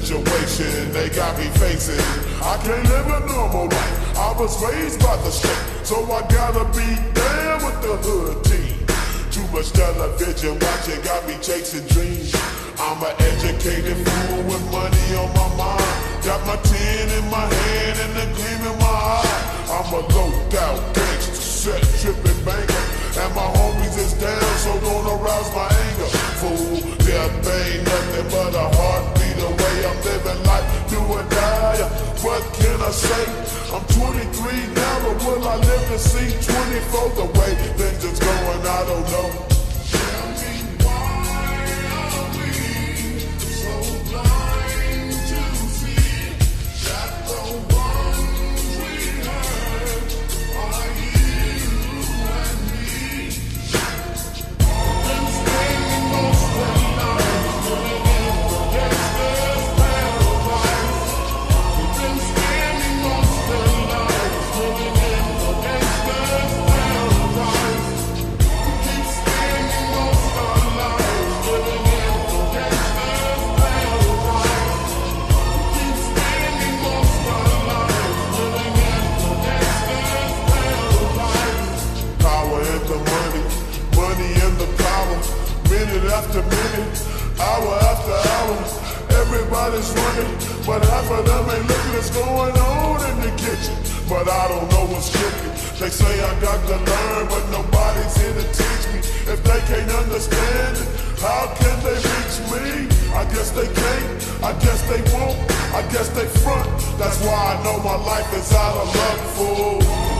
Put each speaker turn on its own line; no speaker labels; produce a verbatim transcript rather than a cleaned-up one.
situation they got me facing. I can't live a normal life. I was raised by the state, so I gotta be down with the hood team. Too much television watching got me chasing dreams. I'm an educated fool with money on my mind. Got my tin in my hand and the gleam in my eye. I'm a low-down gangster, set tripping banker, and my homies is down, so don't arouse my anger. Fool, death ain't nothing but a heartbeat away. I'm living life, do or die. What can I say? I'm twenty-three now, but will I live to see twenty-four? The way things is going, I don't know.
Tell me why are we so blind to see that the ones we hurt are you and me? Been spending most of the night living in the gangster's paradise. We've been spending most of the night living in the gangster's paradise. Keep spending most of our lives living in the gangster's paradise. Keep spending most of our lives living in the gangster's paradise.
Power and the money, money and the power. Minute after minute, hour after hour. Everybody's running, but half of them ain't looking what's going on in the kitchen. But I don't know what's cooking. They say I got to learn, but nobody's here to teach me. If they can't understand it, how can they reach me? I guess they can't, I guess they won't, I guess they front. That's why I know my life is out of luck, fool.